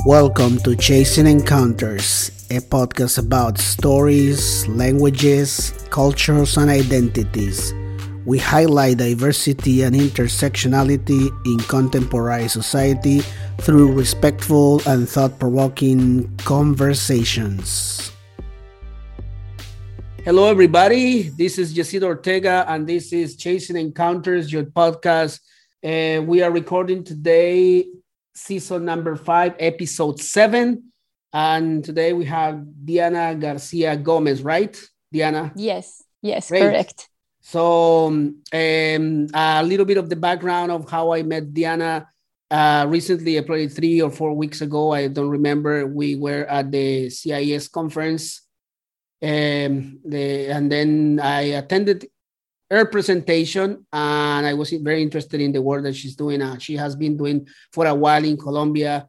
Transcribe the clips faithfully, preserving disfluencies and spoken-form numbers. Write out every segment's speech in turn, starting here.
Welcome to Chasing Encounters, a podcast about stories, languages, cultures, and identities. We highlight diversity and intersectionality in contemporary society through respectful and thought-provoking conversations. Hello, everybody. This is Yacid Ortega, and this is Chasing Encounters, your podcast. Uh, we are recording today season number five, episode seven. And today we have Diana Garcia Gomez, right, Diana? Yes, yes, Great. Correct. So um, a little bit of the background of how I met Diana. Uh, recently, probably three or four weeks ago, I don't remember, we were at the C I S conference. Um, the, and then I attended her presentation, and I was very interested in the work that she's doing. Uh, she has been doing for a while in Colombia.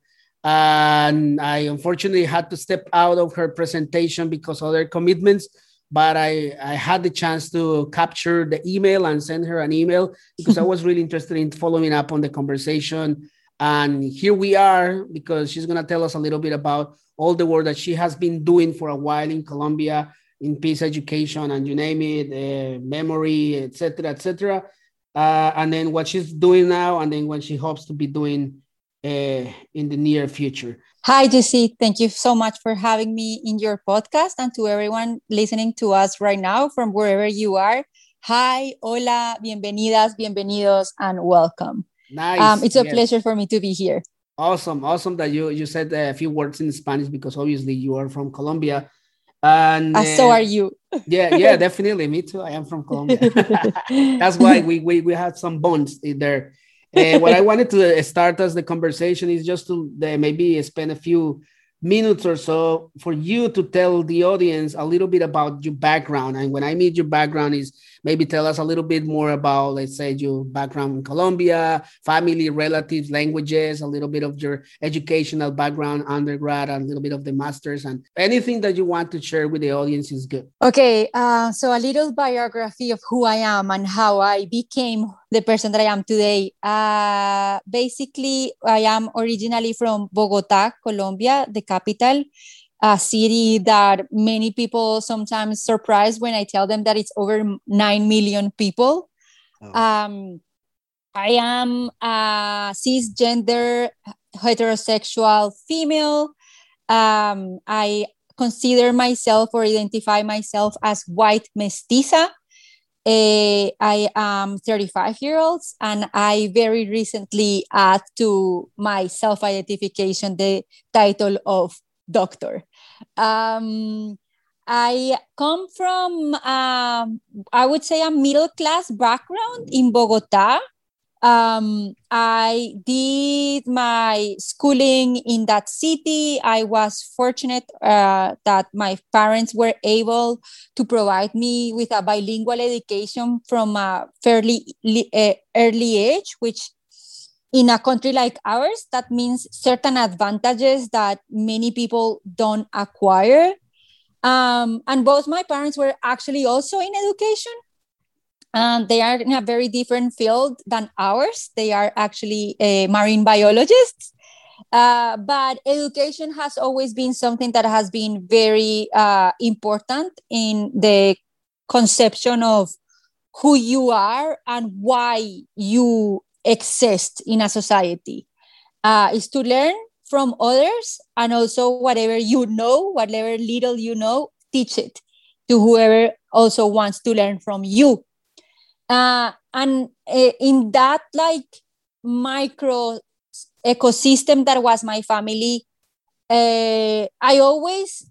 And I unfortunately had to step out of her presentation because of other commitments, but I, I had the chance to capture the email and send her an email because I was really interested in following up on the conversation. And here we are, because she's going to tell us a little bit about all the work that she has been doing for a while in Colombia, in peace education, and you name it, uh, memory, et cetera, et cetera. Uh, and then what she's doing now, and then what she hopes to be doing uh, in the near future. Hi, Jesse. Thank you so much for having me in your podcast, and to everyone listening to us right now from wherever you are. Hi, hola, bienvenidas, bienvenidos, and welcome. Nice. Um, it's a yes. pleasure for me to be here. Awesome. Awesome that you, you said a few words in Spanish, because obviously you are from Colombia. And uh, so are you. yeah, yeah, definitely. Me too. I am from Colombia. That's why we, we, we have some bonds there. Uh, what I wanted to start as the conversation is just to uh, maybe spend a few minutes or so for you to tell the audience a little bit about your background. And when I mean your background is maybe tell us a little bit more about, let's say, your background in Colombia, family, relatives, languages, a little bit of your educational background, undergrad, and a little bit of the master's, and anything that you want to share with the audience is good. Okay, uh, so a little biography of who I am and how I became the person that I am today. Uh, basically, I am originally from Bogota, Colombia, the capital, a city that many people sometimes surprise when I tell them that it's over nine million people. Oh. Um, I am a cisgender, heterosexual female. Um, I consider myself or identify myself as white mestiza. Uh, I am thirty-five years old, and I very recently add to my self-identification the title of doctor. Um, I come from, um, I would say, a middle-class background in Bogota. Um, I did my schooling in that city. I was fortunate uh, that my parents were able to provide me with a bilingual education from a fairly uh, early age, which in a country like ours, that means certain advantages that many people don't acquire. Um, and both my parents were actually also in education. Um, they are in a very different field than ours. They are actually uh, marine biologists. Uh, but education has always been something that has been very uh, important in the conception of who you are and why you exist in a society. Uh, is to learn from others, and also whatever you know, whatever little you know, teach it to whoever also wants to learn from you. Uh, and uh, in that like micro ecosystem that was my family, uh, I always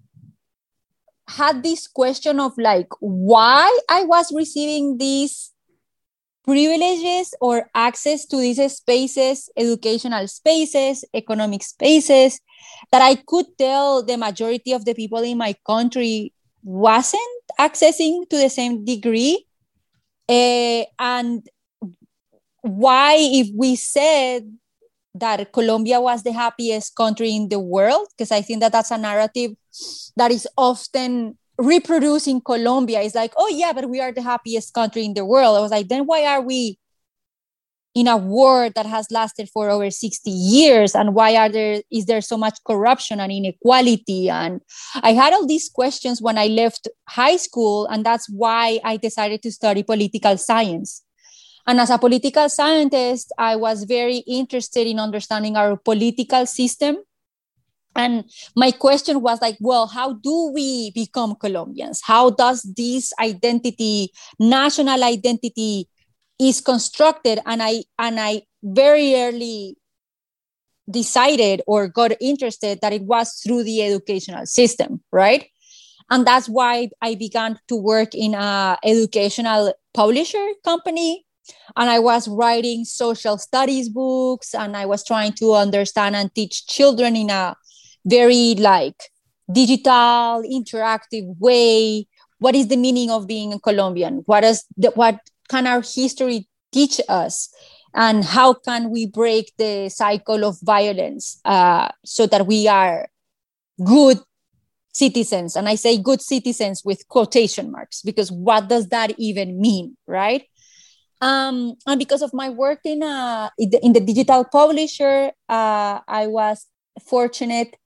had this question of like why I was receiving these privileges or access to these spaces, educational spaces, economic spaces, that I could tell the majority of the people in my country wasn't accessing to the same degree. Uh, and why, if we said that Colombia was the happiest country in the world, because I think that that's a narrative that is often reproduced in Colombia. It's like, oh yeah, but we are the happiest country in the world. I was like, then why are we in a war that has lasted for over sixty years? And why are there, is there so much corruption and inequality? And I had all these questions when I left high school, and that's why I decided to study political science. And as a political scientist, I was very interested in understanding our political system. And my question was like, well, how do we become Colombians? How does this identity, national identity, is constructed? And I and I very early decided or got interested that it was through the educational system, right? And that's why I began to work in an educational publisher company. And I was writing social studies books, and I was trying to understand and teach children in a very like digital, interactive way. What is the meaning of being a Colombian? What is the, what can our history teach us? And how can we break the cycle of violence uh, so that we are good citizens? And I say good citizens with quotation marks, because what does that even mean, right? Um, and because of my work in, a, in the digital publisher, uh, I was fortunate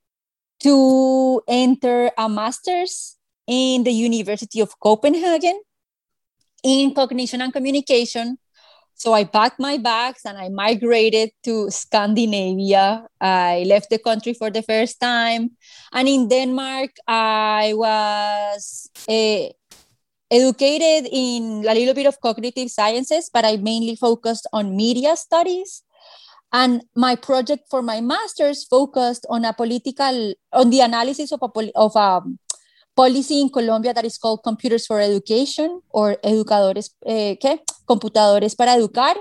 to enter a master's in the University of Copenhagen in cognition and communication. So I packed my bags and I migrated to Scandinavia. I left the country for the first time. And in Denmark, I was a educated in a little bit of cognitive sciences, but I mainly focused on media studies. And my project for my master's focused on a political, on the analysis of a, of a policy in Colombia that is called Computers for Education, or Educadores, eh, ¿qué? Computadores para Educar,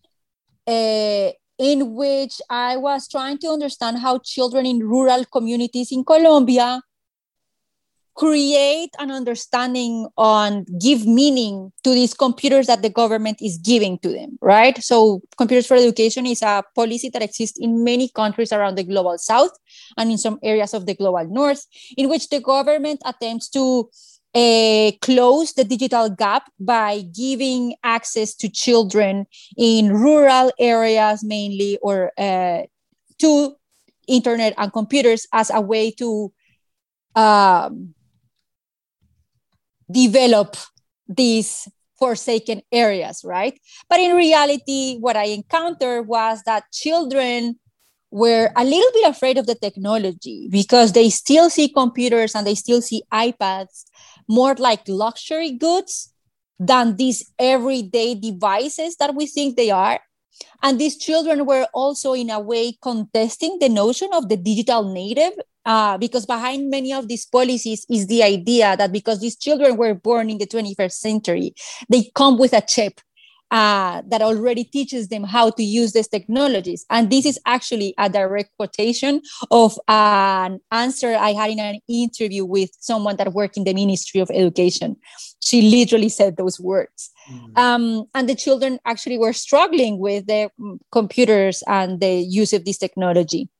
eh, in which I was trying to understand how children in rural communities in Colombia create an understanding on, give meaning to these computers that the government is giving to them, right? So Computers for Education is a policy that exists in many countries around the global south and in some areas of the global north, in which the government attempts to uh, close the digital gap by giving access to children in rural areas mainly, or uh, to internet and computers as a way to um, develop these forsaken areas, right? But in reality, what I encountered was that children were a little bit afraid of the technology because they still see computers and they still see iPads more like luxury goods than these everyday devices that we think they are. And these children were also in a way contesting the notion of the digital native, uh, because behind many of these policies is the idea that because these children were born in the twenty-first century, they come with a chip uh, that already teaches them how to use these technologies. And this is actually a direct quotation of an answer I had in an interview with someone that worked in the Ministry of Education. She literally said those words. Mm. Um, and the children actually were struggling with the computers and the use of this technology.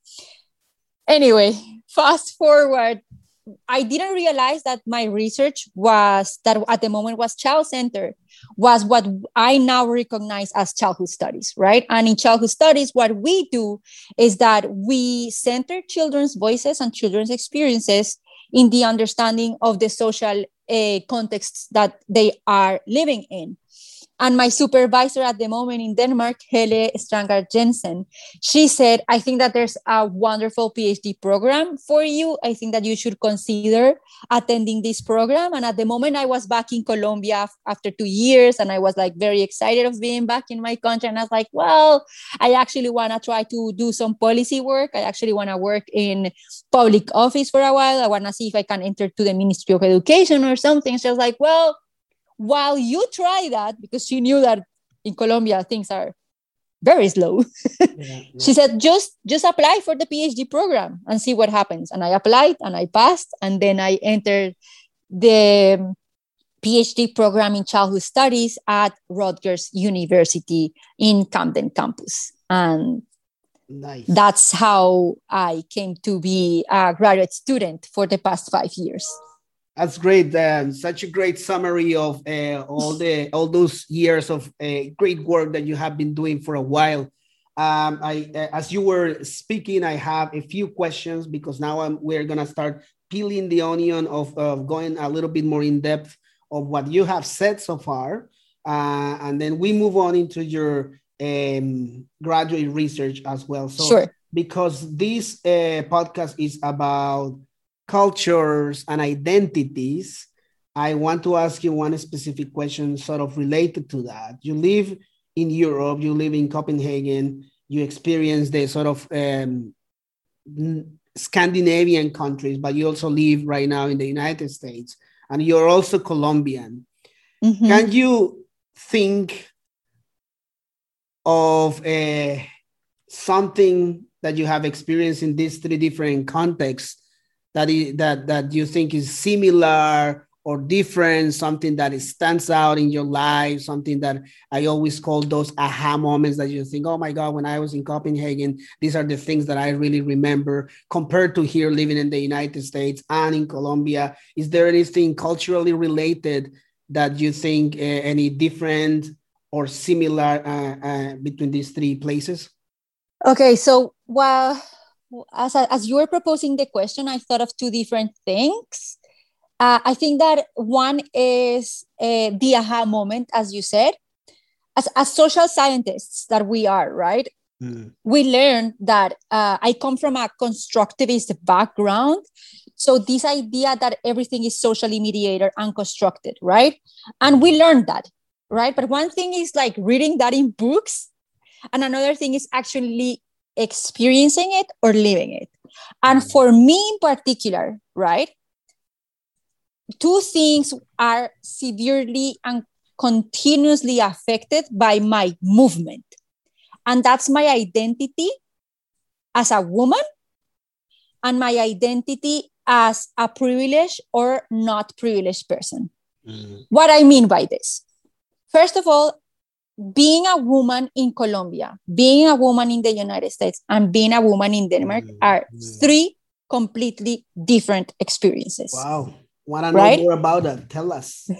Anyway, fast forward, I didn't realize that my research was, that at the moment was child-centered, was what I now recognize as childhood studies, right? And in childhood studies, what we do is that we center children's voices and children's experiences in the understanding of the social uh, contexts that they are living in. And my supervisor at the moment in Denmark, Helle Stranger Jensen, she said, I think that there's a wonderful PhD program for you. I think that you should consider attending this program. And at the moment I was back in Colombia after two years and I was like very excited of being back in my country. And I was like, well, I actually want to try to do some policy work. I actually want to work in public office for a while. I want to see if I can enter to the Ministry of Education or something. She was like, well, while you try that, because she knew that in Colombia things are very slow, yeah, yeah. She said, just, just apply for the PhD program and see what happens. And I applied and I passed. And then I entered the PhD program in childhood studies at Rutgers University in Camden campus. And nice. That's how I came to be a graduate student for the past five years. That's great. Um, such a great summary of uh, all the all those years of uh, great work that you have been doing for a while. Um, I, uh, as you were speaking, I have a few questions because now I'm, we're gonna start peeling the onion of, of going a little bit more in depth of what you have said so far, uh, and then we move on into your um, graduate research as well. So, sure. Because this uh, podcast is about cultures and identities, I want to ask you one specific question sort of related to that. You live in Europe, you live in Copenhagen, you experience the sort of um, Scandinavian countries, but you also live right now in the United States, and you're also Colombian. Mm-hmm. Can you think of uh, something that you have experienced in these three different contexts that is, that that you think is similar or different, something that is, stands out in your life, something that I always call those aha moments that you think, oh my God, when I was in Copenhagen, these are the things that I really remember compared to here living in the United States and in Colombia. Is there anything culturally related that you think uh, any different or similar uh, uh, between these three places? Okay, so while as, as you were proposing the question, I thought of two different things. Uh, I think that one is uh, the aha moment, as you said. As, as social scientists that we are, right? Mm. We learn that uh, I come from a constructivist background. So this idea that everything is socially mediated and constructed, right? And we learned that, right? But one thing is like reading that in books, and another thing is actually experiencing it or living it. And for me in particular, right, two things are severely and continuously affected by my movement. And that's my identity as a woman and my identity as a privileged or not privileged person. Mm. What I mean by this, first of all, being a woman in Colombia, being a woman in the United States, and being a woman in Denmark mm. are three completely different experiences. Wow. Want to know right? more about that? Tell us.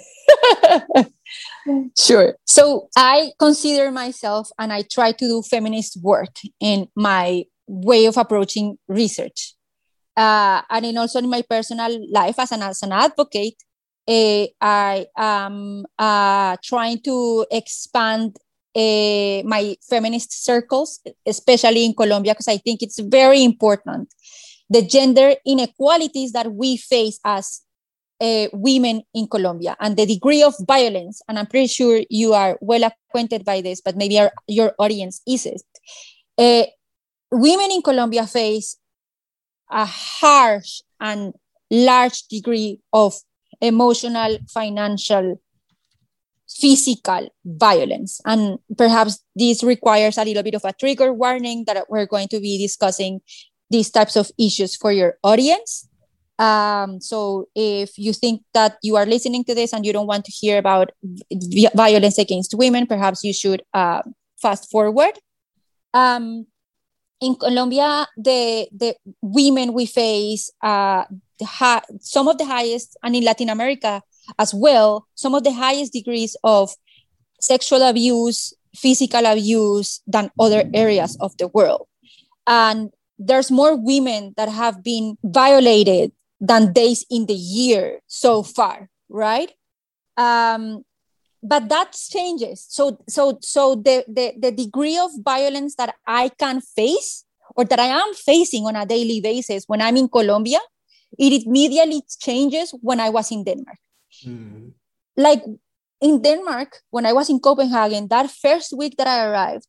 Sure. So I consider myself, and I try to do feminist work in my way of approaching research. Uh, and in also in my personal life as an, as an advocate, uh, I am uh, trying to expand uh, my feminist circles, especially in Colombia, because I think it's very important. The gender inequalities that we face as Uh, women in Colombia and the degree of violence, and I'm pretty sure you are well acquainted by this, but maybe our, your audience isn't. Uh, women in Colombia face a harsh and large degree of emotional, financial, physical violence. And perhaps this requires a little bit of a trigger warning that we're going to be discussing these types of issues for your audience. Um, so if you think that you are listening to this and you don't want to hear about v- violence against women, perhaps you should uh, fast forward. Um, in Colombia, the, the women we face, uh, the ha- some of the highest, and in Latin America as well, some of the highest degrees of sexual abuse, physical abuse than other areas of the world. And there's more women that have been violated than days in the year so far, right? Um, but that changes. So, so, so the, the, the degree of violence that I can face or that I am facing on a daily basis when I'm in Colombia, it immediately changes when I was in Denmark. Mm. Like in Denmark, when I was in Copenhagen, that first week that I arrived,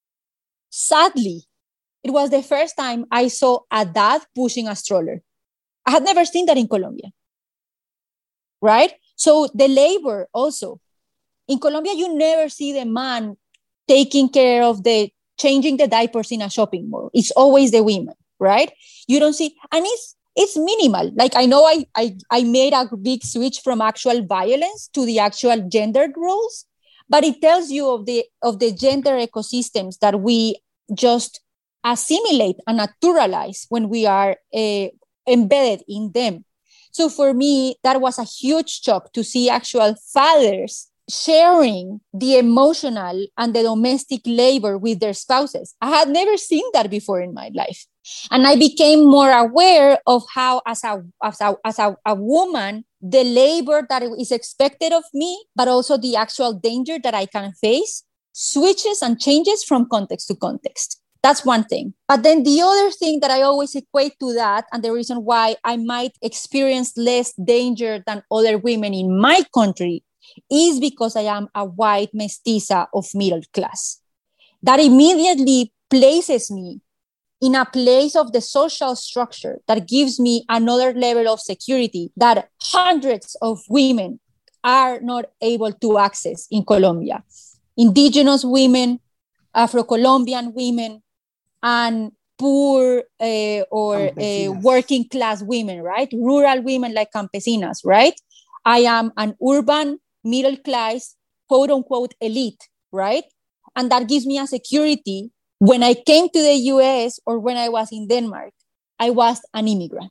sadly, it was the first time I saw a dad pushing a stroller. I had never seen that in Colombia, right? So the labor also. In Colombia, you never see the man taking care of the, changing the diapers in a shopping mall. It's always the women, right? You don't see, and it's it's minimal. Like I know I, I, I made a big switch from actual violence to the actual gendered roles, but it tells you of the, of the gender ecosystems that we just assimilate and naturalize when we are uh, embedded in them. So for me, that was a huge shock to see actual fathers sharing the emotional and the domestic labor with their spouses. I had never seen that before in my life. And I became more aware of how, as a, as a, as a, a woman, the labor that is expected of me, but also the actual danger that I can face, switches and changes from context to context. That's one thing. But then the other thing that I always equate to that, and the reason why I might experience less danger than other women in my country, is because I am a white mestiza of middle class. That immediately places me in a place of the social structure that gives me another level of security that hundreds of women are not able to access in Colombia. Indigenous women, Afro-Colombian women, and poor uh, or uh, working class women, right? Rural women like campesinas, right? I am an urban middle class, quote unquote, elite, right? And that gives me a security. When I came to the U S or when I was in Denmark, I was an immigrant.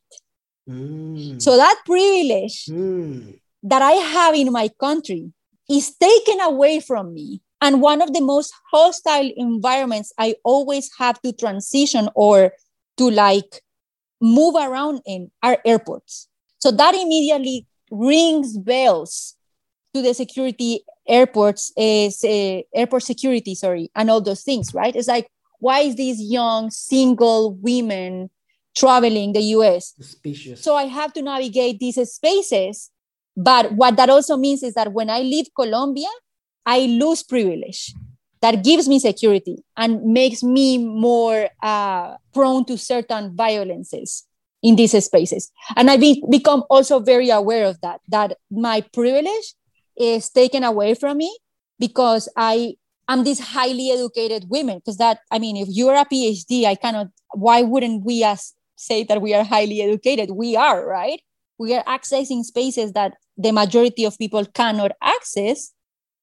Mm. So that privilege mm. that I have in my country is taken away from me. And one of the most hostile environments I always have to transition or to like move around in are airports. So that immediately rings bells to the security airports, is uh, airport security, sorry, and all those things, right? It's like, why is these young single women traveling the U S? Suspicious. So I have to navigate these spaces. But what that also means is that when I leave Colombia, I lose privilege that gives me security and makes me more uh, prone to certain violences in these spaces. And I've be- become also very aware of that, that my privilege is taken away from me because I am this highly educated woman. Because that, I mean, if you're a PhD, I cannot, why wouldn't we as say that we are highly educated? We are, right? We are accessing spaces that the majority of people cannot access,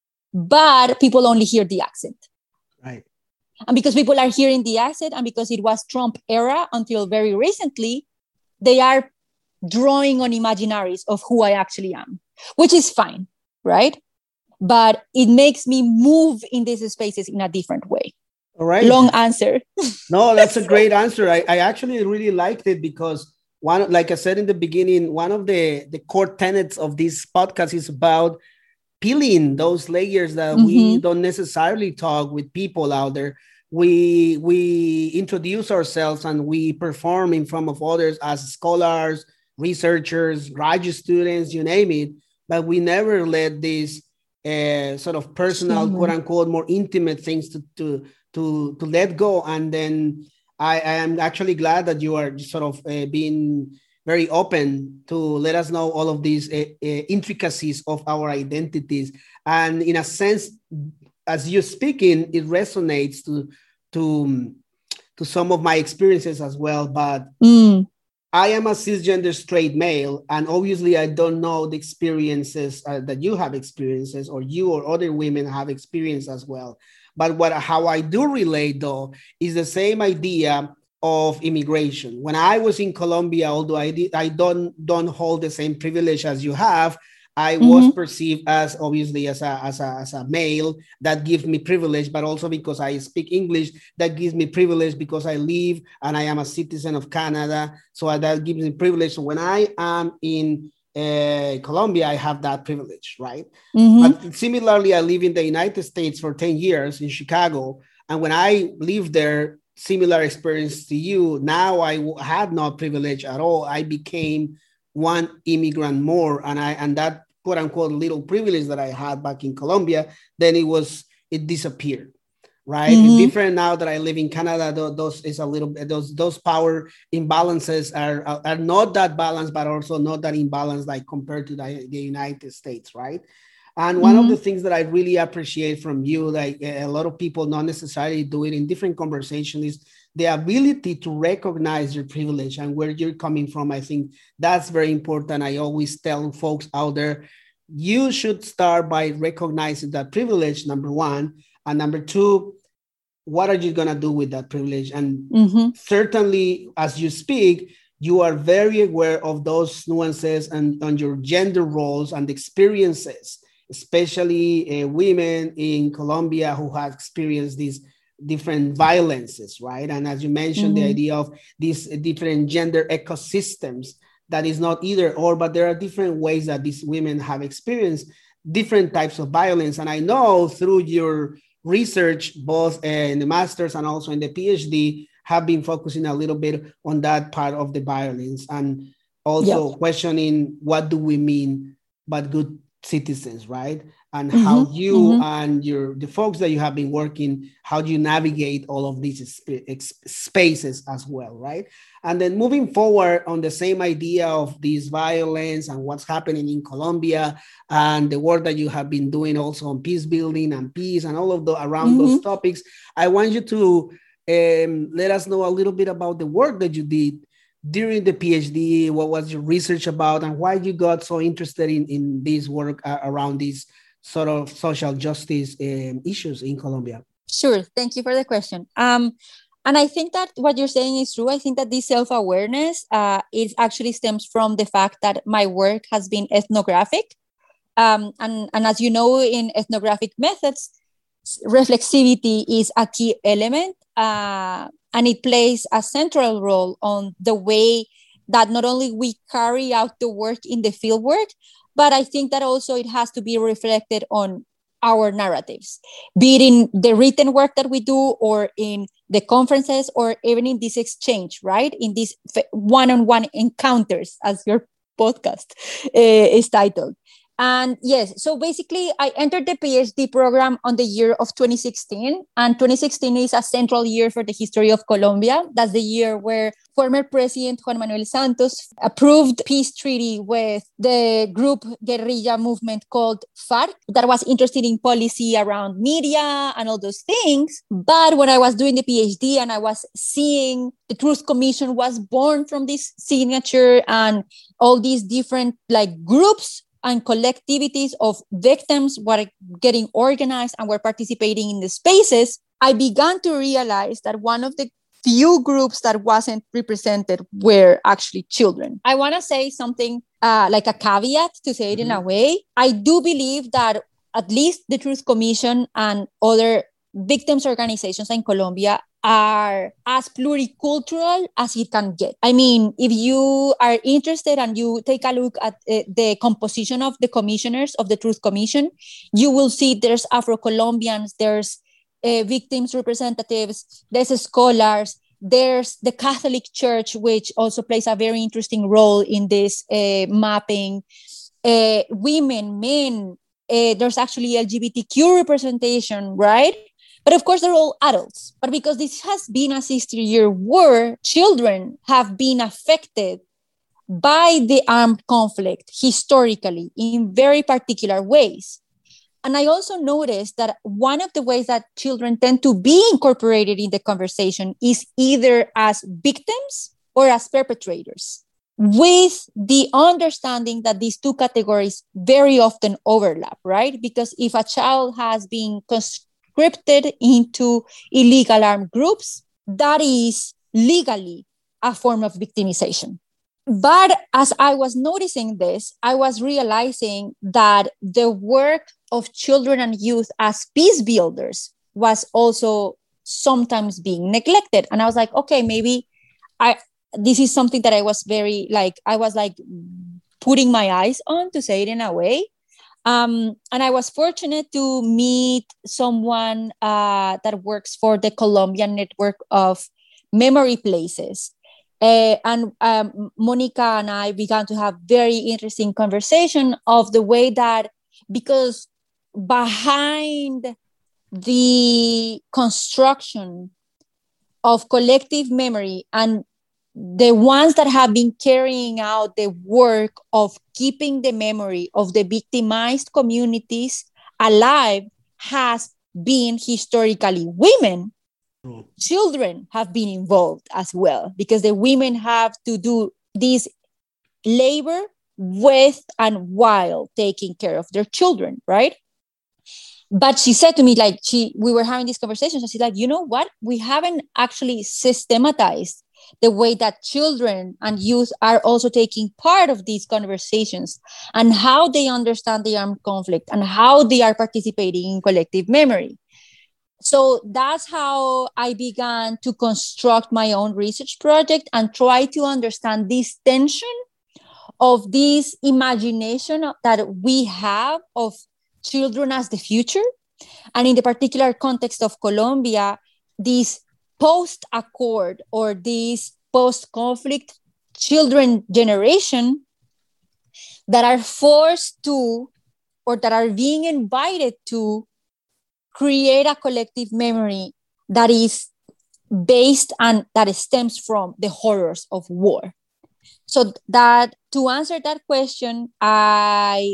but people only hear the accent. Right. And because people are hearing the accent and because it was Trump era until very recently, they are drawing on imaginaries of who I actually am, which is fine, right? But it makes me move in these spaces in a different way. All right. Long answer. No, that's a great answer. I, I actually really liked it because one, like I said in the beginning, one of the, the core tenets of this podcast is about peeling those layers that mm-hmm. we don't necessarily talk with people out there. We we introduce ourselves and we perform in front of others as scholars, researchers, graduate students, you name it. But we never let these uh, sort of personal, mm-hmm. quote unquote, more intimate things to to to to let go. And then I, I am actually glad that you are sort of uh, being very open to let us know all of these uh, uh, intricacies of our identities. And in a sense, as you're speaking, it resonates to, to, to some of my experiences as well. But mm. I am a cisgender straight male, and obviously I don't know the experiences uh, that you have experiences or you or other women have experienced as well. But what how I do relate, though, is the same idea of immigration. When I was in Colombia, although I did, I don't don't hold the same privilege as you have, I mm-hmm. was perceived as obviously as a, as a as a male. That gives me privilege, but also because I speak English, that gives me privilege because I live and I am a citizen of Canada. So that gives me privilege. So when I am in uh, Colombia, I have that privilege, right? Mm-hmm. But similarly, I live in the United States for ten years in Chicago. And when I lived there, similar experience to you. Now I w- had no privilege at all. I became one immigrant more, and I and that quote unquote little privilege that I had back in Colombia, then it was it disappeared, right? Mm-hmm. It's different now that I live in Canada. Those, those is a little those those power imbalances are, are are not that balanced, but also not that imbalanced like compared to the, the United States, right? And one mm-hmm. of the things that I really appreciate from you, like a lot of people not necessarily do it in different conversations, is the ability to recognize your privilege and where you're coming from. I think that's very important. I always tell folks out there, you should start by recognizing that privilege, number one. And number two, what are you going to do with that privilege? And mm-hmm. certainly, as you speak, you are very aware of those nuances and on your gender roles and experiences, especially uh, women in Colombia who have experienced these different violences, right? And as you mentioned, mm-hmm. the idea of these different gender ecosystems, that is not either or, but there are different ways that these women have experienced different types of violence. And I know through your research, both in the master's and also in the PhD, have been focusing a little bit on that part of the violence and also yep. questioning what do we mean by good citizens, right? And mm-hmm. how you mm-hmm. and your the folks that you have been working, how do you navigate all of these sp- spaces as well, right? And then moving forward on the same idea of this violence and what's happening in Colombia and the work that you have been doing also on peace building and peace and all of the around mm-hmm. those topics, I want you to um, let us know a little bit about the work that you did during the PhD. What was your research about and why you got so interested in, in this work uh, around these sort of social justice um, issues in Colombia? Sure. Thank you for the question. Um, and I think that what you're saying is true. I think that this self-awareness uh, is actually stems from the fact that my work has been ethnographic. Um, and, and as you know, in ethnographic methods, reflexivity is a key element. Uh, and it plays a central role on the way that not only we carry out the work in the field work, but I think that also it has to be reflected on our narratives, be it in the written work that we do or in the conferences or even in this exchange, right? In these one-on-one encounters, as your podcast uh, is titled. And yes, so basically I entered the PhD program on the year of twenty sixteen, and twenty sixteen is a central year for the history of Colombia. That's the year where former President Juan Manuel Santos approved peace treaty with the group guerrilla movement called FARC that was interested in policy around media and all those things. But when I was doing the PhD and I was seeing the Truth Commission was born from this signature and all these different like groups and collectivities of victims were getting organized and were participating in the spaces, I began to realize that one of the few groups that wasn't represented were actually children. I want to say something uh, like a caveat to say it mm-hmm. in a way. I do believe that at least the Truth Commission and other victims organizations in Colombia are as pluricultural as it can get. I mean, if you are interested and you take a look at uh, the composition of the commissioners of the Truth Commission, you will see there's Afro-Colombians, there's uh, victims representatives, there's scholars, there's the Catholic Church, which also plays a very interesting role in this uh, mapping, uh, women, men, uh, there's actually L G B T Q representation, right? But of course, they're all adults. But because this has been a sixty-year war, children have been affected by the armed conflict historically in very particular ways. And I also noticed that one of the ways that children tend to be incorporated in the conversation is either as victims or as perpetrators, with the understanding that these two categories very often overlap, right? Because if a child has been conscripted into illegal armed groups, that is legally a form of victimization. But as I was noticing this, I was realizing that the work of children and youth as peace builders was also sometimes being neglected. And I was like, okay, maybe I this is something that I was very like, I was like putting my eyes on, to say it in a way. Um, and I was fortunate to meet someone uh, that works for the Colombian network of memory places. Uh, and um, Monica and I began to have very interesting conversation of the way that, because behind the construction of collective memory and the ones that have been carrying out the work of keeping the memory of the victimized communities alive has been historically women. Mm. Children have been involved as well, because the women have to do this labor with and while taking care of their children, right? But she said to me, like, she, we were having these conversations, and she's like, you know what? We haven't actually systematized the way that children and youth are also taking part of these conversations, and how they understand the armed conflict and how they are participating in collective memory. So that's how I began to construct my own research project and try to understand this tension of this imagination that we have of children as the future. And in the particular context of Colombia, this post-accord or this post-conflict children generation that are forced to, or that are being invited to, create a collective memory that is based and that stems from the horrors of war. So that to answer that question, I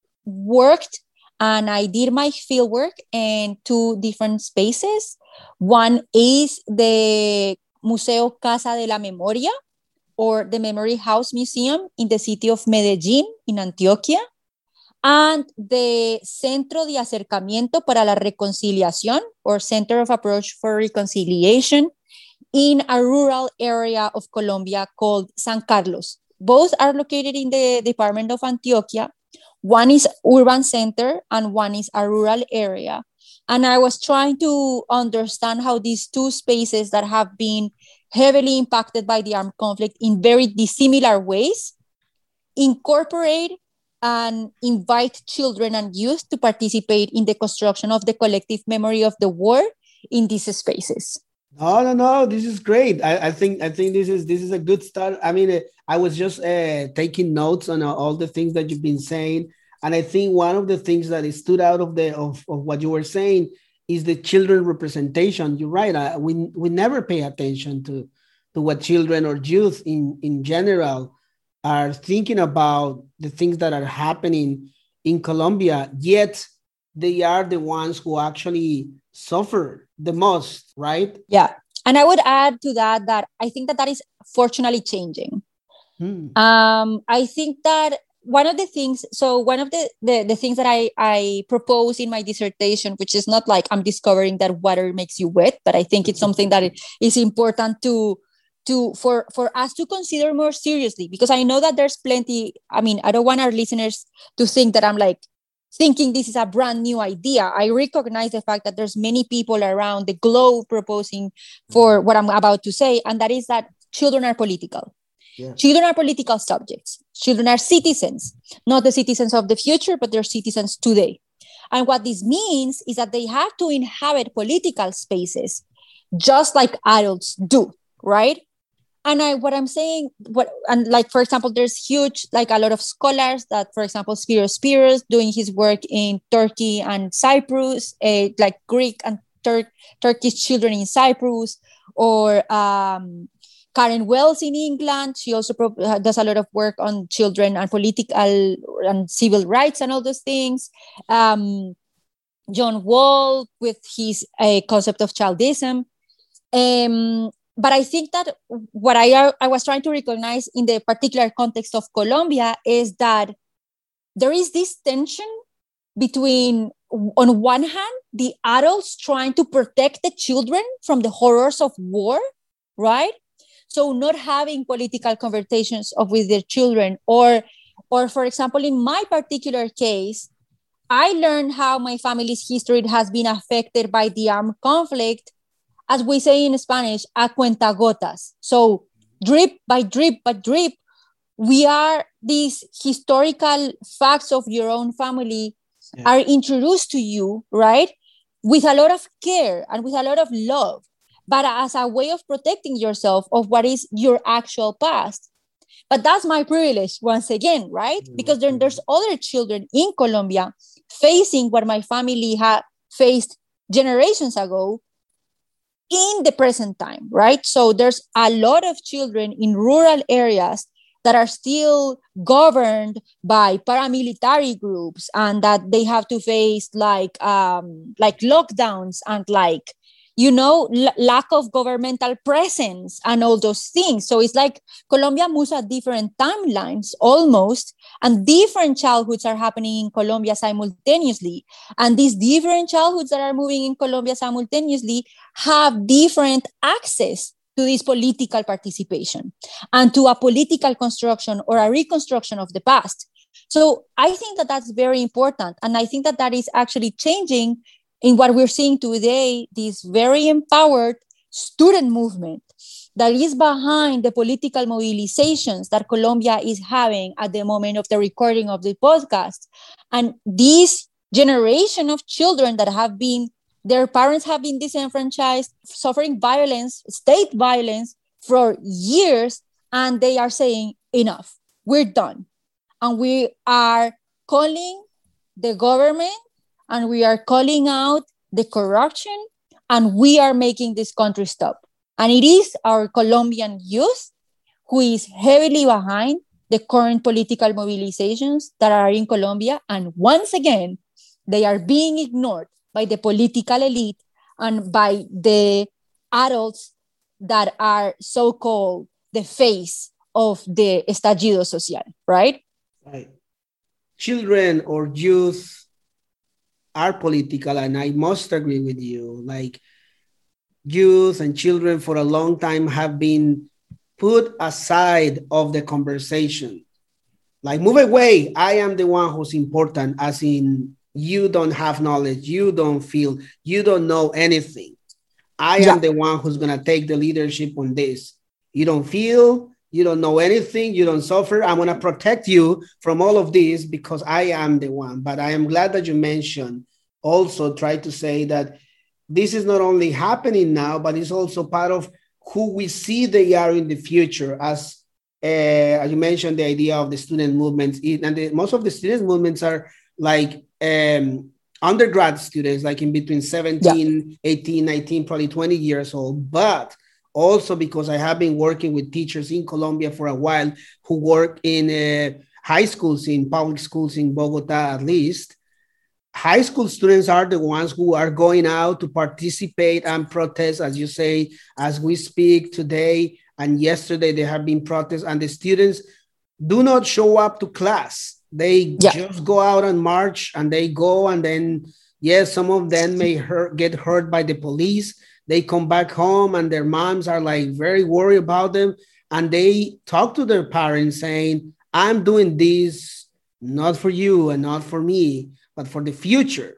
worked and I did my fieldwork in two different spaces. One is the Museo Casa de la Memoria, or the Memory House Museum in the city of Medellín in Antioquia, and the Centro de Acercamiento para la Reconciliación, or Center of Approach for Reconciliation, in a rural area of Colombia called San Carlos. Both are located in the department of Antioquia. One is urban center and one is a rural area. And I was trying to understand how these two spaces that have been heavily impacted by the armed conflict in very dissimilar ways incorporate and invite children and youth to participate in the construction of the collective memory of the war in these spaces. No, no, no. This is great. I, I think I think this is this is a good start. I mean, uh, I was just uh, taking notes on uh, all the things that you've been saying, and I think one of the things that stood out of the of, of what you were saying is the children representation. You're right. Uh, we we never pay attention to to what children or youth in in general are thinking about the things that are happening in Colombia. Yet they are the ones who actually suffer the most, right? Yeah. And I would add to that that I think that that is fortunately changing. Hmm. Um, I think that one of the things, so one of the, the, the things that I, I propose in my dissertation, which is not like I'm discovering that water makes you wet, but I think it's something that is important to, to for, for us to consider more seriously, because I know that there's plenty, I mean, I don't want our listeners to think that I'm like, thinking this is a brand new idea. I recognize the fact that there's many people around the globe proposing for what I'm about to say, and that is that children are political. Yeah. Children are political subjects. Children are citizens, not the citizens of the future, but they're citizens today. And what this means is that they have to inhabit political spaces just like adults do, right? And I, what I'm saying, what, and like, for example, there's huge, like a lot of scholars that, for example, Spiros Spiros doing his work in Turkey and Cyprus, uh, like Greek and Tur- Turkish children in Cyprus, or um, Karen Wells in England. She also pro- does a lot of work on children and political and civil rights and all those things. Um, John Wall with his uh, concept of childism. Um, But I think that what I, I was trying to recognize in the particular context of Colombia is that there is this tension between, on one hand, the adults trying to protect the children from the horrors of war, right? So not having political conversations of, with their children, or, or for example, in my particular case, I learned how my family's history has been affected by the armed conflict, as we say in Spanish, a cuentagotas. So drip by drip by drip, we are, these historical facts of your own family yeah. are introduced to you, right? With a lot of care and with a lot of love, but as a way of protecting yourself of what is your actual past. But that's my privilege, once again, right? Because then there's other children in Colombia facing what my family had faced generations ago, in the present time, right? So there's a lot of children in rural areas that are still governed by paramilitary groups, and that they have to face like um, like lockdowns and like, you know, l- lack of governmental presence and all those things. So it's like Colombia moves at different timelines almost, and different childhoods are happening in Colombia simultaneously. And these different childhoods that are moving in Colombia simultaneously have different access to this political participation and to a political construction or a reconstruction of the past. So I think that that's very important. And I think that that is actually changing in what we're seeing today, this very empowered student movement that is behind the political mobilizations that Colombia is having at the moment of the recording of the podcast. And this generation of children that have been, their parents have been disenfranchised, suffering violence, state violence for years, and they are saying, enough, we're done. And we are calling the government and we are calling out the corruption, and we are making this country stop. And it is our Colombian youth who is heavily behind the current political mobilizations that are in Colombia. And once again, they are being ignored by the political elite and by the adults that are so-called the face of the estallido social, right? Right. Children or youth are political, and I must agree with you. Like, youth and children for a long time have been put aside of the conversation. Like, move away. I am the one who's important, as in you don't have knowledge, you don't feel, you don't know anything. I yeah. am the one who's going to take the leadership on this. You don't feel, you don't know anything, you don't suffer. I'm going to protect you from all of this because I am the one. But I am glad that you mentioned, also try to say that this is not only happening now, but it's also part of who we see they are in the future. As, uh, as you mentioned, the idea of the student movements, and the, most of the student movements are like um, undergrad students, like in between seventeen, yeah. eighteen, nineteen, probably twenty years old. But also because I have been working with teachers in Colombia for a while who work in uh, high schools, in public schools in Bogota at least. High school students are the ones who are going out to participate and protest, as you say, as we speak today. And yesterday there have been protests, and the students do not show up to class. They yeah. just go out and march, and they go, and then, yes, some of them may hurt, get hurt by the police. They come back home, and their moms are like very worried about them. And they talk to their parents saying, I'm doing this not for you and not for me, but for the future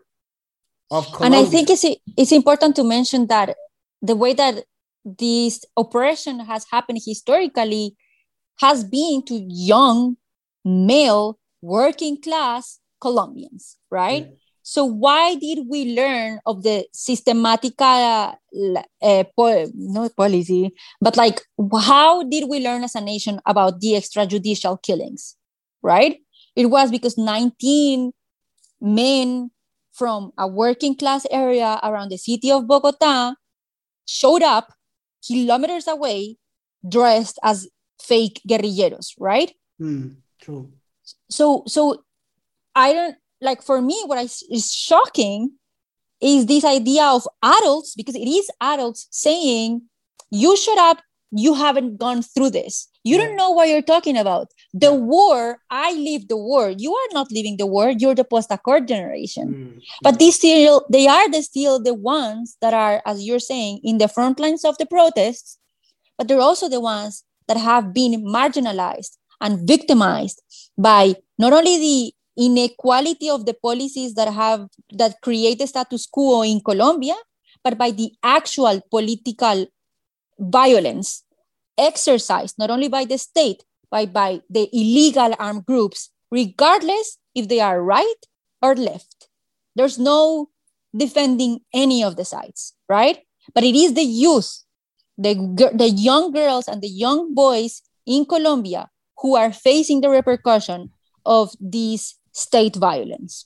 of Colombia. And I think it's, it's important to mention that the way that this oppression has happened historically has been to young, male, working class Colombians, right? Yeah. So why did we learn of the systematic, uh, uh, po- not policy, but like how did we learn as a nation about the extrajudicial killings, right? It was because nineteen men from a working class area around the city of Bogota showed up kilometers away dressed as fake guerrilleros, right? Mm, true. So, so I don't, like, for me, what I, is shocking is this idea of adults, because it is adults saying, you shut up, you haven't gone through this. You yeah. don't know what you're talking about. The yeah. war, I lived the war. You are not living the war. You're the post-accord generation. Mm-hmm. But these still, they are the, still the ones that are, as you're saying, in the front lines of the protests, but they're also the ones that have been marginalized and victimized by not only the inequality of the policies that have that create the status quo in Colombia, but by the actual political violence exercised not only by the state, but by the illegal armed groups, regardless if they are right or left. There's no defending any of the sides, right? But it is the youth, the, the young girls and the young boys in Colombia who are facing the repercussion of these state violence.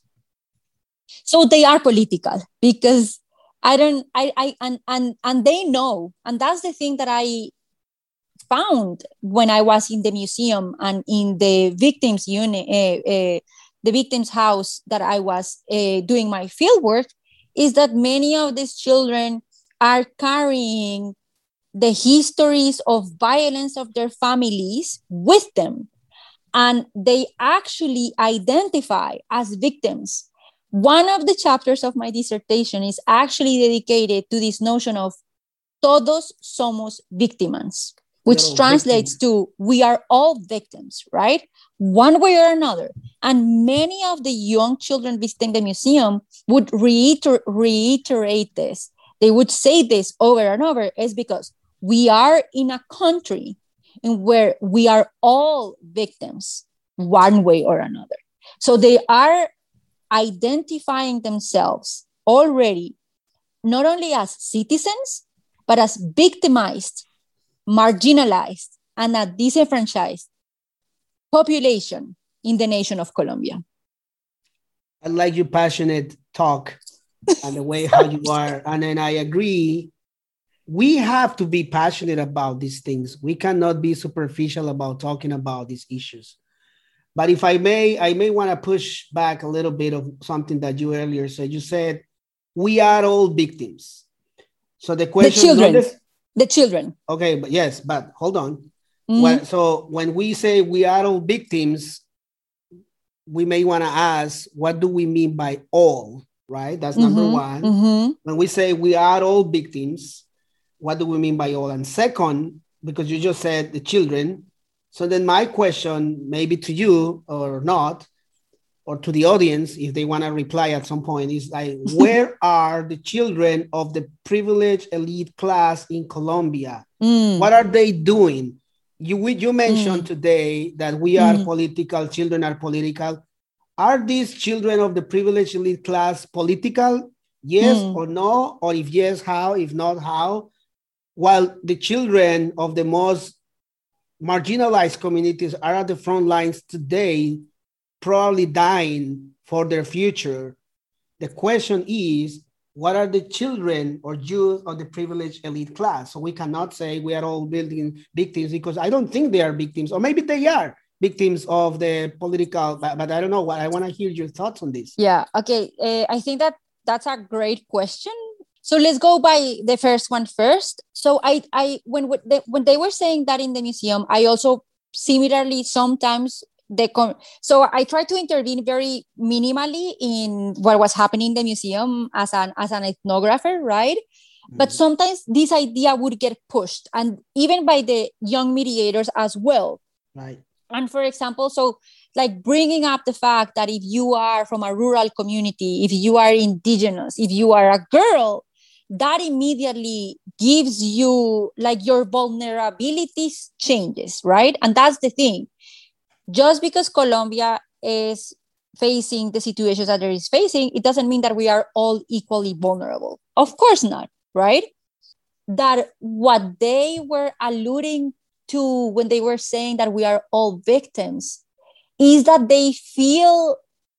So they are political because I don't, I, I, and, and, and they know, and that's the thing that I found when I was in the museum and in the victims unit, uh, uh, the victims house that I was uh, doing my field work, is that many of these children are carrying the histories of violence of their families with them. And they actually identify as victims. One of the chapters of my dissertation is actually dedicated to this notion of todos somos víctimas, which translates victims. to we are all victims, right? One way or another. And many of the young children visiting the museum would reiter- reiterate this. They would say this over and over, is because we are in a country in where we are all victims one way or another. So they are identifying themselves already, not only as citizens, but as victimized, marginalized, and a disenfranchised population in the nation of Colombia. I like your passionate talk and the way how you are. And then I agree. We have to be passionate about these things. We cannot be superficial about talking about these issues. But if I may, I may want to push back a little bit of something that you earlier said. You said, we are all victims. So the question... The children. This, the children. Okay, but yes, but hold on. Mm-hmm. Well, so when we say we are all victims, we may want to ask, what do we mean by all, right? That's number mm-hmm. one. Mm-hmm. When we say we are all victims, what do we mean by all? And second, because you just said the children, so then my question, maybe to you or not, or to the audience, if they want to reply at some point, is like, where are the children of the privileged elite class in Colombia? Mm. What are they doing? You, you mentioned mm. today that we are mm. political, children are political. Are these children of the privileged elite class political? Yes mm. or no? Or if yes, how? If not, how? While the children of the most marginalized communities are at the front lines today, probably dying for their future. The question is, what are the children or youth of the privileged elite class? So we cannot say we are all building victims, because I don't think they are victims, or maybe they are victims of the political, but, but I don't know. What I want to hear your thoughts on this. Yeah, okay. Uh, I think that that's a great question. So let's go by the first one first. So I, I when they, when they were saying that in the museum, I also similarly sometimes they come. So I tried to intervene very minimally in what was happening in the museum as an as an ethnographer, right? Mm-hmm. But sometimes this idea would get pushed, and even by the young mediators as well. Right. And for example, so like bringing up the fact that if you are from a rural community, if you are indigenous, if you are a girl, that immediately gives you like your vulnerabilities changes, right? And that's the thing. Just because Colombia is facing the situations that it is facing, it doesn't mean that we are all equally vulnerable. Of course not, right? That what they were alluding to when they were saying that we are all victims is that they feel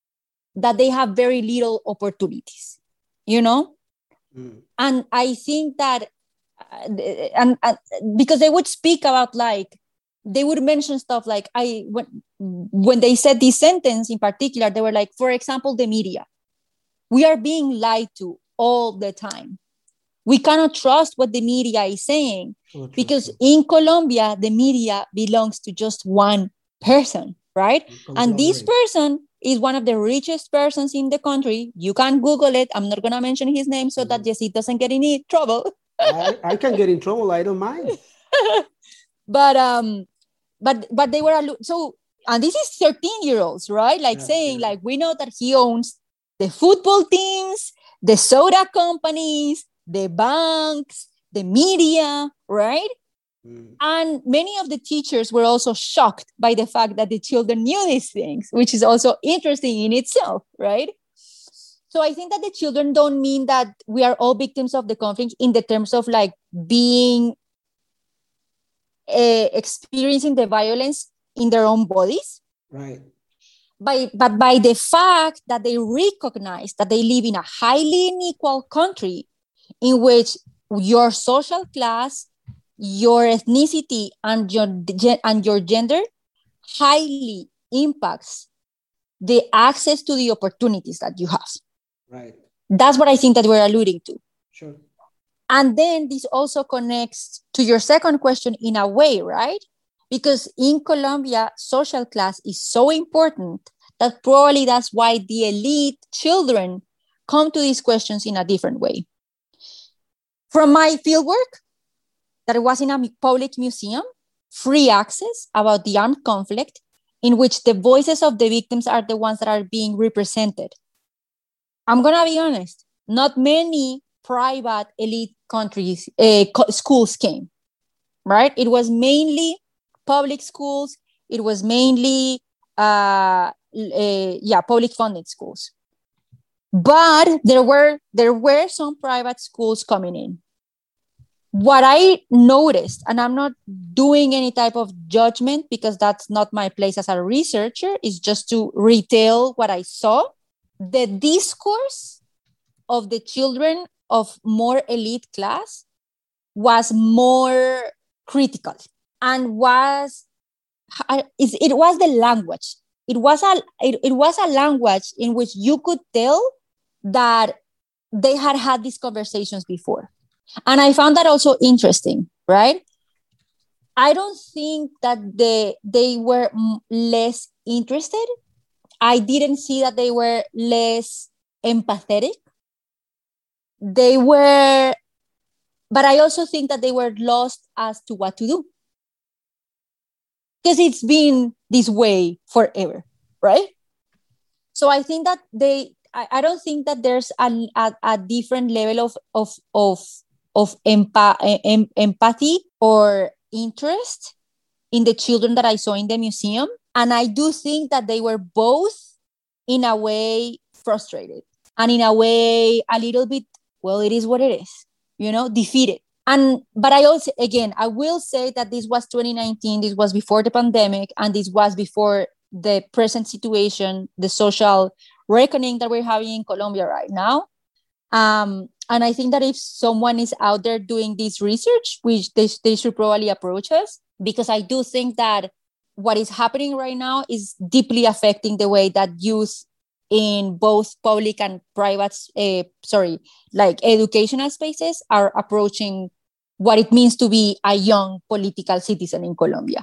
that they have very little opportunities, you know? Mm. And I think that, uh, and, and because they would speak about like, they would mention stuff like, I when, when they said this sentence in particular, they were like, for example, the media. We are being lied to all the time. We cannot trust what the media is saying oh, because in Colombia, the media belongs to just one person, right? And this person is one of the richest persons in the country. You can Google it. I'm not going to mention his name so mm. that Jessie doesn't get any trouble. I, I can get in trouble. I don't mind. But um, but but they were so, and this is thirteen year olds, right? Like yeah, saying yeah. like, we know that he owns the football teams, the soda companies, the banks, the media, right? Mm. And many of the teachers were also shocked by the fact that the children knew these things, which is also interesting in itself, right? So I think that the children don't mean that we are all victims of the conflict in the terms of like being uh, experiencing the violence in their own bodies. Right. By, but by the fact that they recognize that they live in a highly unequal country in which your social class, your ethnicity, and your, and your gender highly impacts the access to the opportunities that you have. Right. That's what I think that we're alluding to. Sure. And then this also connects to your second question in a way, right? Because in Colombia, social class is so important that probably that's why the elite children come to these questions in a different way. From my fieldwork, that was in a public museum, free access, about the armed conflict, in which the voices of the victims are the ones that are being represented. I'm going to be honest, not many private elite countries, uh, co- schools came, right? It was mainly public schools. It was mainly, uh, uh, yeah, public funded schools. But there were, there were some private schools coming in. What I noticed, and I'm not doing any type of judgment because that's not my place as a researcher, is just to retell what I saw. The discourse of the children of more elite class was more critical, and was it was the language. It was a it, it was a language in which you could tell that they had had these conversations before. And I found that also interesting, right? I don't think that they, they were less interested. I didn't see that they were less empathetic. They were, but I also think that they were lost as to what to do. Because it's been this way forever, right? So I think that they, I, I don't think that there's a, a, a different level of, of, of, of empa- em- empathy or interest in the children that I saw in the museum. And I do think that they were both, in a way, frustrated, and in a way, a little bit, well, it is what it is, you know, defeated. And, but I also, again, I will say that this was twenty nineteen, this was before the pandemic, and this was before the present situation, the social reckoning that we're having in Colombia right now. Um, and I think that if someone is out there doing this research, which they, they should probably approach us, because I do think that what is happening right now is deeply affecting the way that youth in both public and private, uh, sorry, like educational spaces are approaching what it means to be a young political citizen in Colombia.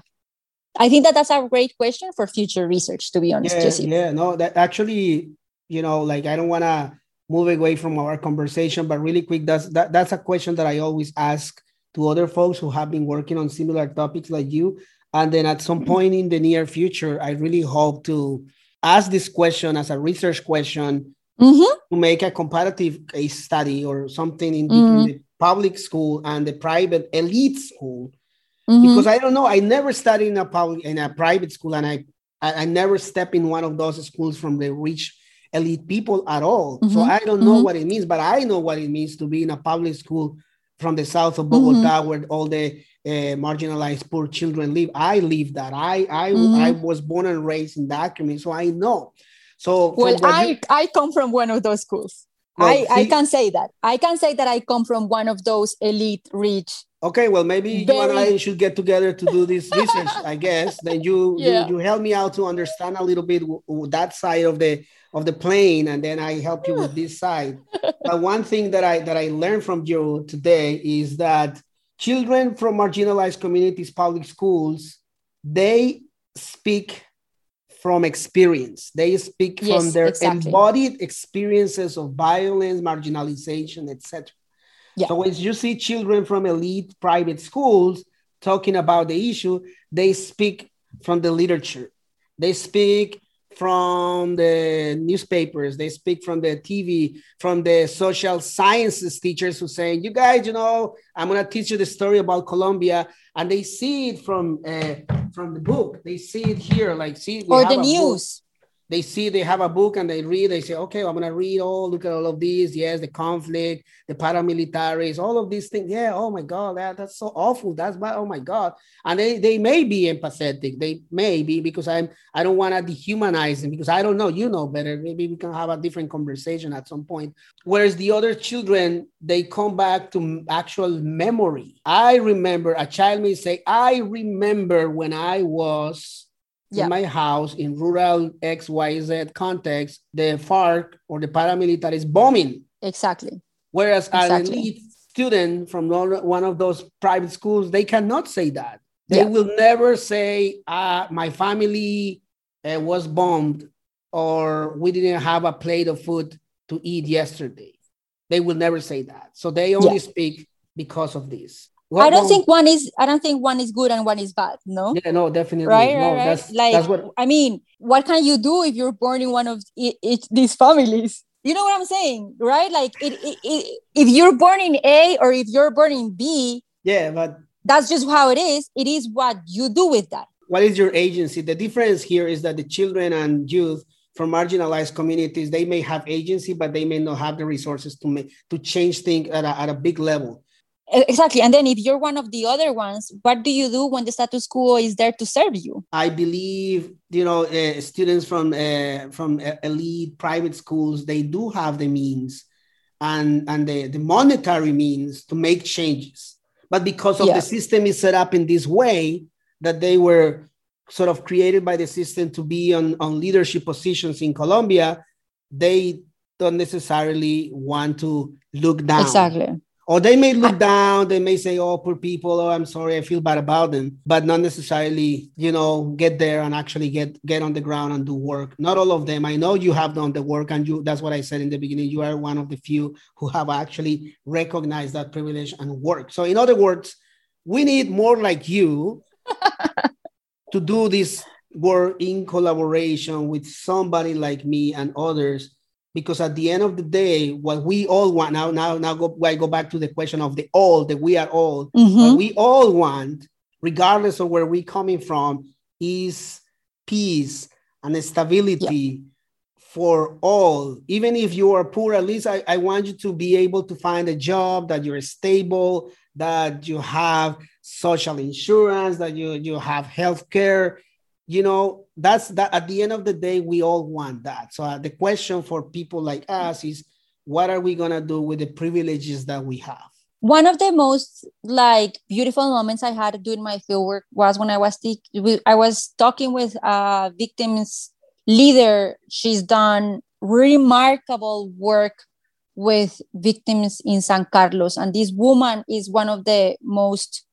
I think that that's a great question for future research, to be honest, yeah, Jesse. Yeah, no, that actually, you know, like, I don't want to move away from our conversation, but really quick, that's that, that's a question that I always ask to other folks who have been working on similar topics like you. And then at some point in the near future, I really hope to ask this question as a research question, mm-hmm. to make a comparative case study or something in between mm-hmm. the public school and the private elite school. Mm-hmm. Because I don't know, I never studied in a public in a private school, and I I, I never stepped in one of those schools from the rich elite people at all. Mm-hmm. So I don't know mm-hmm. what it means, but I know what it means to be in a public school from the south of Bogota, mm-hmm. where all the uh, marginalized poor children live. I live that. I I, mm-hmm. I was born and raised in that community, so I know. So well, I you, I come from one of those schools. Well, I, I can say that. I can say that I come from one of those elite, rich. Okay, well, maybe very... you and I should get together to do this research, I guess. Then you, yeah. you you help me out to understand a little bit w- w- that side of the of the plane, and then I help you with this side. But one thing that I that I learned from you today is that children from marginalized communities, public schools, they speak from experience. They speak yes, from their exactly. embodied experiences of violence, marginalization, et cetera. Yeah. So when you see children from elite private schools talking about the issue, they speak from the literature. They speak from the newspapers. They speak from the T V, from the social sciences teachers who say, you guys, you know, I'm going to teach you the story about Colombia. And they see it from uh, from the book. They see it here, like see. We or have the news. Book. They see, they have a book and they read, they say, okay, I'm going to read, oh, look at all of these. Yes, the conflict, the paramilitaries, all of these things. Yeah, oh my God, that, that's so awful. That's bad. Oh my God. And they, they may be empathetic. They may be, because I'm, I don't want to dehumanize them, because I don't know, you know better. Maybe we can have a different conversation at some point. Whereas the other children, they come back to actual memory. I remember, a child may say, I remember when I was in my house in rural X Y Z context, the FARC or the paramilitaries bombing. Exactly. Whereas exactly. an elite student from one of those private schools, they cannot say that. They yeah. will never say, uh, my family uh, was bombed, or we didn't have a plate of food to eat yesterday. They will never say that. So they only yeah. speak because of this. I don't think one is I don't think one is good and one is bad. No. Yeah, no, definitely. Right, no, right, right. That's, like, that's what I mean, what can you do if you're born in one of it, it, these families? You know what I'm saying, right? Like, it, it, it, if you're born in A or if you're born in B, yeah, but that's just how it is. It is what you do with that. What is your agency? The difference here is that the children and youth from marginalized communities, they may have agency, but they may not have the resources to make to change things at a, at a big level. Exactly. And then if you're one of the other ones, what do you do when the status quo is there to serve you? I believe, you know, uh, students from uh, from elite private schools, they do have the means and, and the, the monetary means to make changes. But because of Yeah. the system is set up in this way, that they were sort of created by the system to be on, on leadership positions in Colombia, they don't necessarily want to look down. Exactly. Or they may look down, they may say, oh, poor people, oh, I'm sorry, I feel bad about them, but not necessarily, you know, get there and actually get, get on the ground and do work. Not all of them. I know you have done the work, and you, that's what I said in the beginning. You are one of the few who have actually recognized that privilege and work. So in other words, we need more like you to do this work in collaboration with somebody like me and others, because at the end of the day, what we all want now, now, now go, I go back to the question of the all, that we are all, mm-hmm. what we all want, regardless of where we're coming from, is peace and stability yeah. for all. Even if you are poor, at least I, I want you to be able to find a job, that you're stable, that you have social insurance, that you, you have healthcare. You know, that's that at the end of the day, we all want that. So uh, the question for people like us is, what are we going to do with the privileges that we have? One of the most like beautiful moments I had doing my fieldwork was when I was, t- I was talking with a victims leader. She's done remarkable work with victims in San Carlos. And this woman is one of the most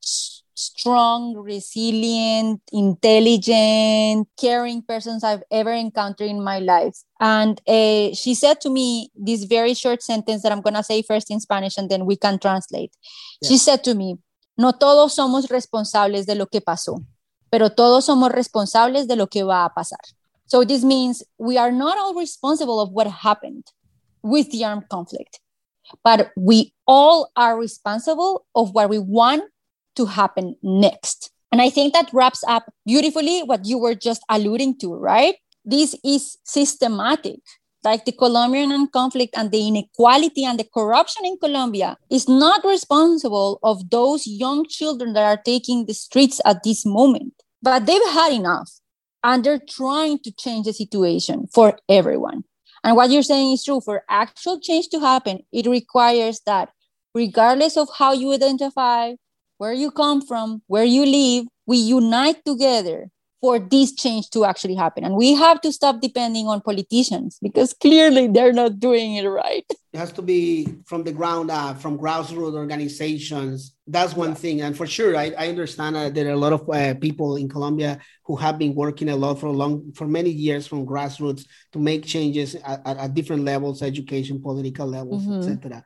strong, resilient, intelligent, caring persons I've ever encountered in my life. And uh, she said to me this very short sentence that I'm going to say first in Spanish and then we can translate. Yeah. She said to me, no todos somos responsables de lo que pasó, pero todos somos responsables de lo que va a pasar. So this means we are not all responsible of what happened with the armed conflict, but we all are responsible of what we want to happen next. And I think that wraps up beautifully what you were just alluding to, right? This is systematic. Like the Colombian conflict and the inequality and the corruption in Colombia is not responsible of those young children that are taking the streets at this moment. But they've had enough and they're trying to change the situation for everyone. And what you're saying is true. For actual change to happen, it requires that regardless of how you identify, where you come from, where you live, we unite together for this change to actually happen. And we have to stop depending on politicians because clearly they're not doing it right. It has to be from the ground up, from grassroots organizations. That's one yeah. thing. And for sure, I, I understand that there are a lot of uh, people in Colombia who have been working a lot for a long, for many years from grassroots to make changes at, at, at different levels, education, political levels, mm-hmm. et cetera.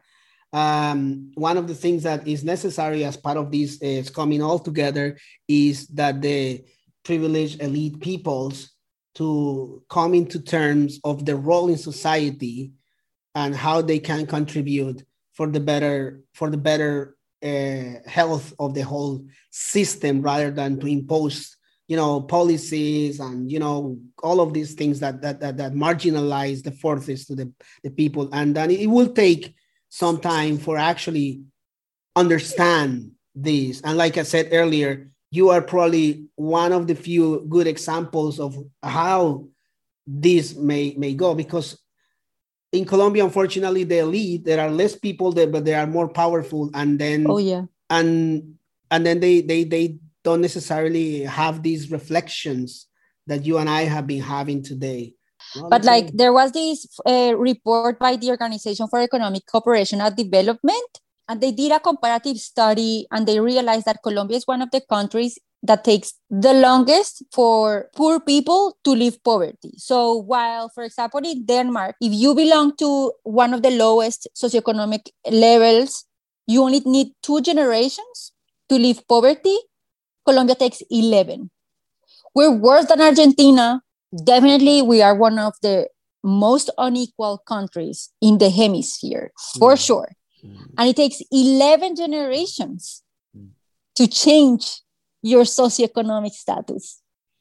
Um, one of the things that is necessary as part of this is coming all together is that the privileged elite peoples to come into terms of their role in society and how they can contribute for the better for the better uh, health of the whole system, rather than to impose, you know, policies and, you know, all of these things that that that, that marginalize the forces to the, the people. And then it will take some time for actually understand this. And like I said earlier, you are probably one of the few good examples of how this may, may go, because in Colombia, unfortunately, the elite, there are less people there, but they are more powerful. And then, oh yeah, and and then they they they don't necessarily have these reflections that you and I have been having today. No, but like there was this uh, report by the Organization for Economic Cooperation and Development, and they did a comparative study, and they realized that Colombia is one of the countries that takes the longest for poor people to leave poverty. So while, for example, in Denmark, if you belong to one of the lowest socioeconomic levels, you only need two generations to leave poverty. Colombia takes eleven. We're worse than Argentina. Definitely, we are one of the most unequal countries in the hemisphere, for mm. sure. Mm. And it takes eleven generations mm. to change your socioeconomic status.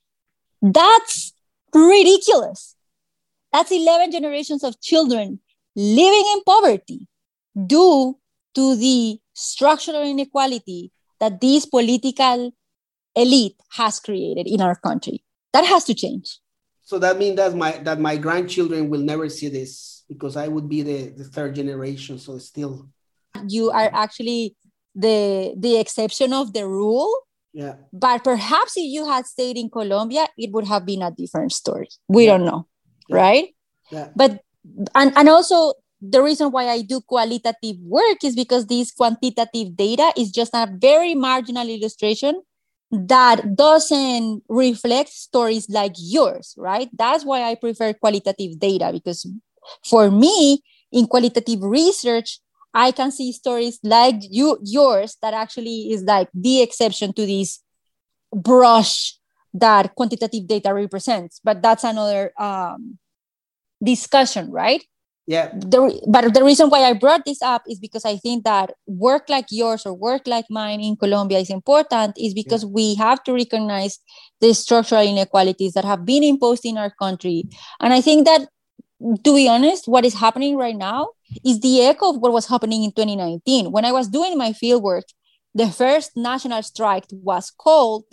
That's ridiculous. That's eleven generations of children living in poverty due to the structural inequality that this political elite has created in our country. That has to change. So that means that my that my grandchildren will never see this because I would be the, the third generation. So still, you are actually the the exception of the rule. Yeah. But perhaps if you had stayed in Colombia, it would have been a different story. We yeah. don't know, yeah. right? Yeah. But and and also the reason why I do qualitative work is because this quantitative data is just a very marginal illustration that doesn't reflect stories like yours, right? That's why I prefer qualitative data, because for me, in qualitative research, I can see stories like you, yours that actually is like the exception to this brush that quantitative data represents. But that's another um, discussion, right? Yeah. The, but the reason why I brought this up is because I think that work like yours or work like mine in Colombia is important, is because yeah. we have to recognize the structural inequalities that have been imposed in our country. And I think that, to be honest, what is happening right now is the echo of what was happening in twenty nineteen. When I was doing my fieldwork, the first national strike was called,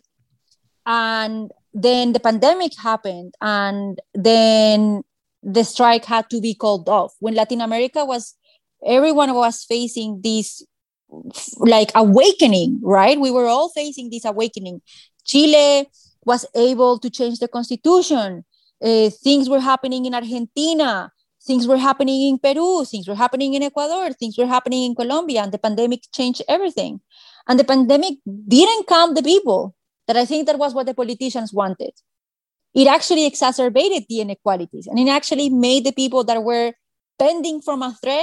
and then the pandemic happened, and then the strike had to be called off. When Latin America was, everyone was facing this like awakening, right? We were all facing this awakening. Chile was able to change the constitution. Uh, things were happening in Argentina. Things were happening in Peru. Things were happening in Ecuador. Things were happening in Colombia. And the pandemic changed everything. And the pandemic didn't calm the people. That I think that was what the politicians wanted. It actually exacerbated the inequalities, and it actually made the people that were bending from a thread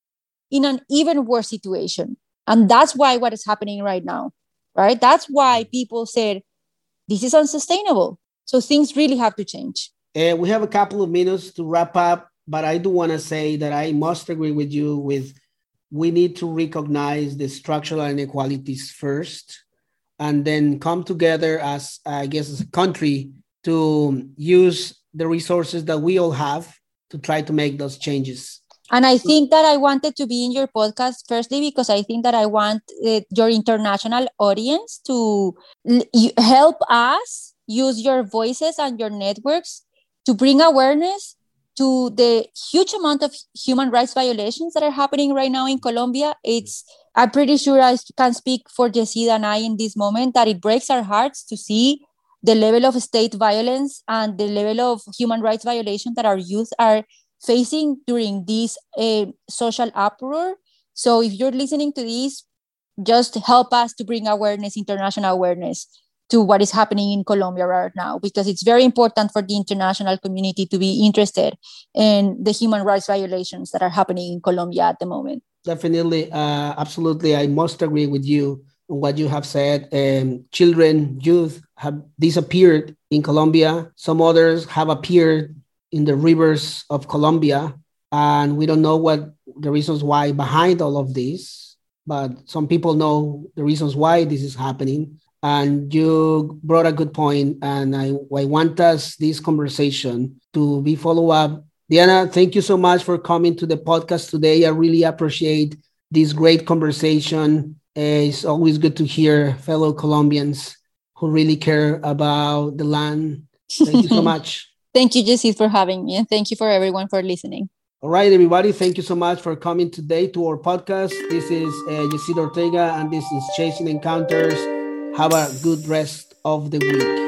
in an even worse situation. And that's why what is happening right now, right? That's why people said, this is unsustainable. So things really have to change. Uh, we have a couple of minutes to wrap up, but I do want to say that I must agree with you with we need to recognize the structural inequalities first, and then come together as, I guess, as a country to use the resources that we all have to try to make those changes. And I think that I wanted to be in your podcast, firstly, because I think that I want uh, your international audience to l- help us use your voices and your networks to bring awareness to the huge amount of human rights violations that are happening right now in Colombia. It's, I'm pretty sure I can speak for Yesida and I in this moment, that it breaks our hearts to see the level of state violence and the level of human rights violation that our youth are facing during this uh, social uproar. So if you're listening to this, just help us to bring awareness, international awareness, to what is happening in Colombia right now, because it's very important for the international community to be interested in the human rights violations that are happening in Colombia at the moment. Definitely, uh, absolutely. I must agree with you on what you have said. Um, children, youth have disappeared in Colombia. Some others have appeared in the rivers of Colombia, and we don't know what the reasons why behind all of this, but some people know the reasons why this is happening. And you brought a good point, and I, I want us, this conversation, to be follow-up. Diana, thank you so much for coming to the podcast today. I really appreciate this great conversation. Uh, it's always good to hear fellow Colombians who really care about the land. Thank you so much. Thank you, Jesse, for having me, and thank you for everyone for listening. All right, everybody. Thank you so much for coming today to our podcast. This is uh, Yesida Ortega, and this is Chasing Encounters. Have a good rest of the week.